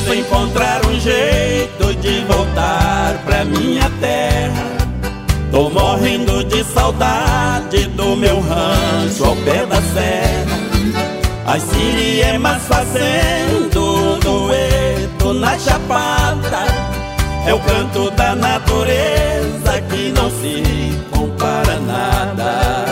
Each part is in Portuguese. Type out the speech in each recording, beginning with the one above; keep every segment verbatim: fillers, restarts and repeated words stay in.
Preciso encontrar um jeito de voltar pra minha terra. Tô morrendo de saudade do meu rancho ao pé da serra. As siriemas fazendo um dueto na chapada. É o canto da natureza que não se compara a nada.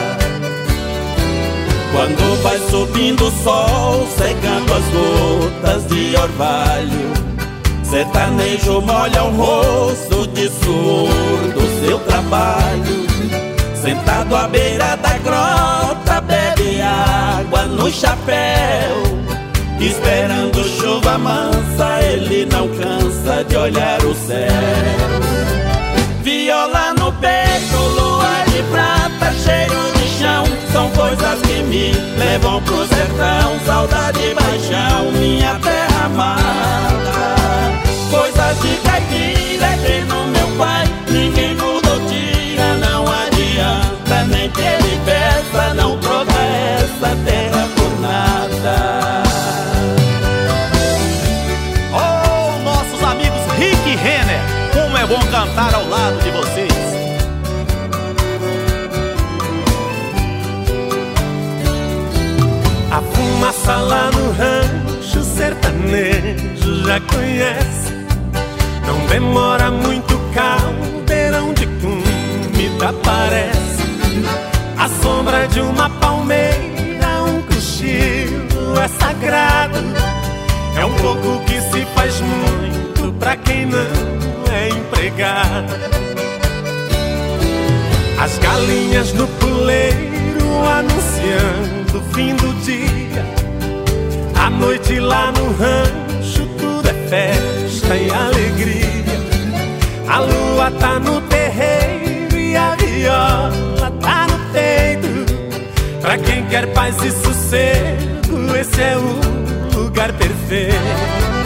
Quando vai subindo o sol, secando as gotas de orvalho, sertanejo molha o rosto de suor do seu trabalho. Sentado à beira da grota, bebe água no chapéu. Esperando chuva mansa, ele não cansa de olhar o céu. Viola no peito, lua de prata, cheiro de chão, são coisas que me levam pro sertão. Saudade e paixão, minha terra amada. Coisas de caipira que no meu pai ninguém mudou, tira, não adianta nem que ele peça, não troca essa terra por nada. Oh, nossos amigos Rick e Renner, como é bom cantar ao lado de vocês. A fumaça lá no rancho sertanejo já conhece. Não demora muito, caldeirão de comida aparece. A sombra de uma palmeira, um cochilo é sagrado. É um pouco que se faz muito pra quem não é empregado. As galinhas no puleiro anunciando o fim do dia. À noite lá no rancho tudo é festa e alegria. A lua tá no terreiro e a viola tá no peito. Pra quem quer paz e sossego, esse é o lugar perfeito.